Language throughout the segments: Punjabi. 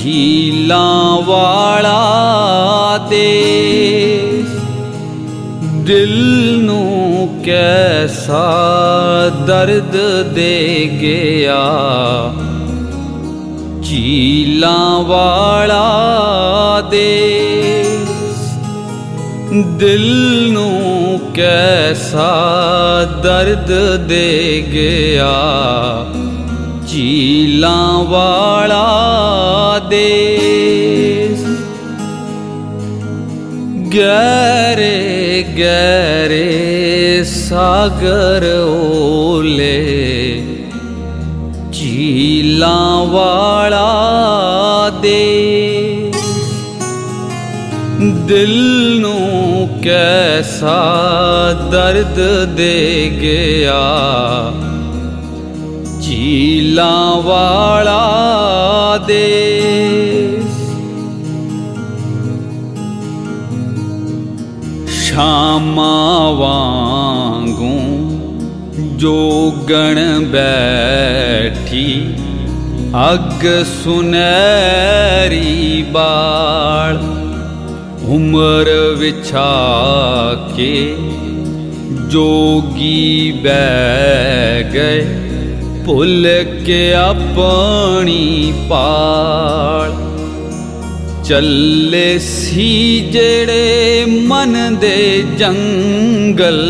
ਝੀਲਾਂ ਵਾਲਾ ਦੇਸ ਦਿਲ ਨੂੰ ਕੈਸਾ ਦਰਦ ਦੇ ਗਿਆ। ਝੀਲਾਂ ਵਾਲਾ ਦੇਸ ਦਿਲ ਨੂੰ ਕੈਸਾ ਦਰਦ ਦੇ ਗਿਆ। ਝੀਲਾਂ ਵਾਲਾ ਦੇਸ ਗਹਿਰੇ ਗਹਿਰੇ ਸਾਗਰ ਓਲੇ। ਝੀਲਾਂ ਵਾਲਾ ਦੇਸ ਦਿਲ ਨੂੰ ਕੈਸਾ ਦਰਦ ਦੇ ਗਿਆ। ਝੀਲਾਂ ਵਾਲਾ ਦੇਸ ਸ਼ਾਮਾਂ ਵਾਂਗੂ ਜੋਗਣ ਬੈਠੀ ਅੱਗ ਸੁਨਹਿਰੀ ਬਾਲ। ਉਮਰ ਵਿਛਾ ਕੇ ਜੋਗੀ ਬਹਿ ਗਏ ਭੁੱਲ ਕੇ ਆਪਣੀ ਪਾਲ। ਚੱਲੇ ਸੀ ਜਿਹੜੇ ਮਨ ਦੇ ਜੰਗਲ।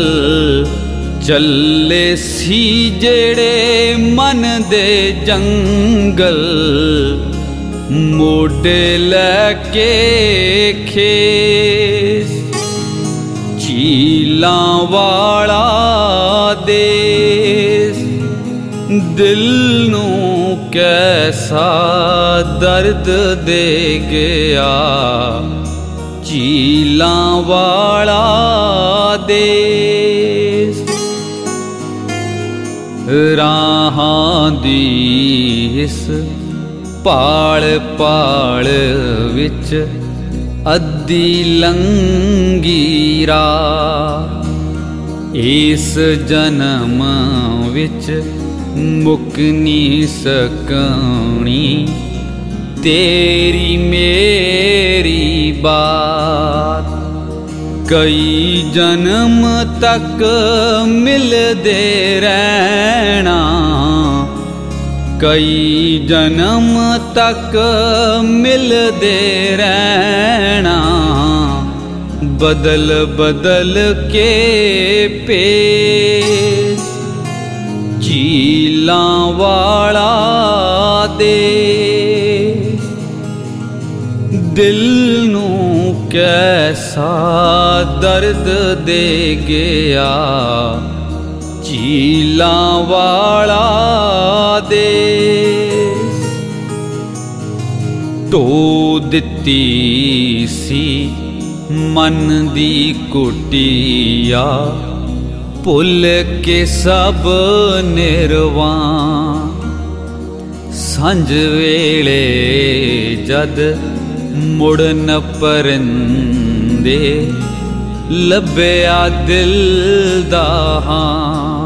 ਚੱਲੇ ਸੀ ਜਿਹੜੇ ਮਨ ਦੇ ਜੰਗਲ। ਮੋਢੇ ਲੈ ਕੇ ਖੇਸ। ਝੀਲਾਂ ਵਾਲਾ ਦੇਸ ਦਿਲ ਨੂੰ ਕੈਸਾ ਦਰਦ ਦੇ ਗਿਆ। ਝੀਲਾਂ ਵਾਲਾ ਦੇਸ ਰਾਹਾਂ ਦੀ ਇਸ ਪਾਲ ਪਾਲ ਵਿੱਚ ਅੱਧੀ ਲੰਘੀ ਰਾਹ। ਇਸ ਜਨਮ ਵਿੱਚ ਮੁੱਕ ਨੀ ਸਕਣੀ ਤੇਰੀ ਮੇਰੀ ਬਾਤ। ਕਈ ਜਨਮ ਤੱਕ ਮਿਲਦੇ ਰਹਿਣਾ। ਕਈ ਜਨਮ ਤੱਕ ਮਿਲਦੇ ਰਹਿਣਾ। ਬਦਲ ਬਦਲ ਕੇ ਪੇਸ। ਝੀਲਾਂ ਵਾਲਾ ਦੇਸ ਦਿਲ ਨੂੰ ਕੈਸਾ ਦਰਦ ਦੇ ਗਿਆ। ਝੀਲਾਂ ਵਾਲਾ ਦੇਸ ਧੋ ਦਿੱਤੀ ਸੀ ਮਨ ਦੀ ਕੁਟੀਆ। ਭੁੱਲ ਕੇ ਸਭ ਨਿਰਵਾਣ। ਸਾਂਝ ਵੇਲੇ ਜਦ ਮੁੜਨ ਪਰੰਦੇ ਲੱਭਿਆ ਦਿਲ ਦਾ ਹਾਂ।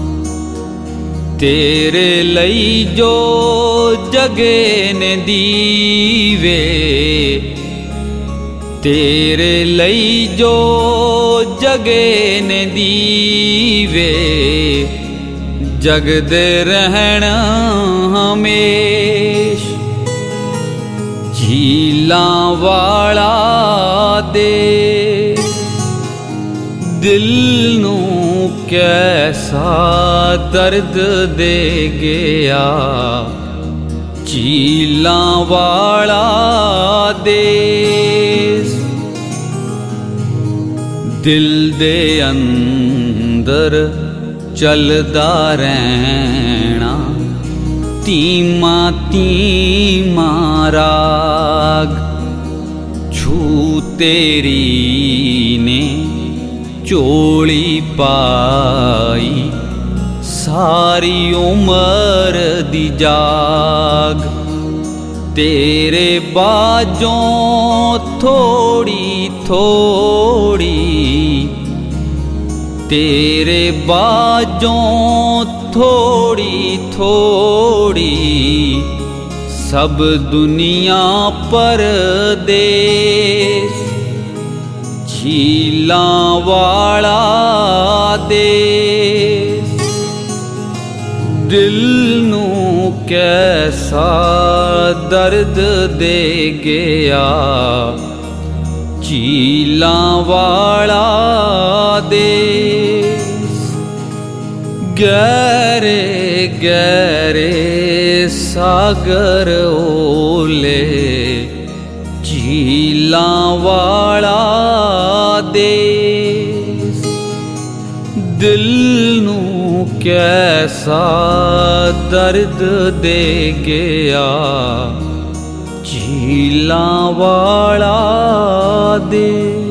ਤੇਰੇ ਲਈ ਜੋ ਜਗੇ ਨੇ ਦੀਵੇ। ਤੇਰੇ ਲਈ ਜੋ ਜਗੇ ਨੇ ਦੀਵੇ। ਜਗਦੇ ਰਹਿਣ ਹਮੇਸ਼। ਝੀਲਾਂ ਵਾਲਾ ਦੇਸ ਦਿਲ ਨੂੰ ਕੈਸਾ ਦਰਦ ਦੇ ਗਿਆ। ਝੀਲਾਂ ਵਾਲਾ ਦੇਸ ਦਿਲ ਦੇ ਅੰਦਰ ਚੱਲਦਾ ਰਹਿਣਾ। ਧੀਮਾ ਧੀਮਾ ਰਾਗ ਛੂ ਤੇਰੀ ਨੇ ਝੋਲੀ ਪਾਈ। ਸਾਰੀ ਉਮਰ ਦੀ ਜਾਗ ਤੇਰੇ ਬਾਝੋਂ ਥੋੜੀ ਥੋੜੀ। तेरे बाजों थोड़ी थोड़ी सब दुनिया परदेस, झीलां वाला देस। दिल नू कैसा दर्द दे गया, झीलां वाला देस। गहरे गहरे सागर ओले, झीलां वाला देस। दिल नू कैसा दर्द दे गया, झीलां वाला देस।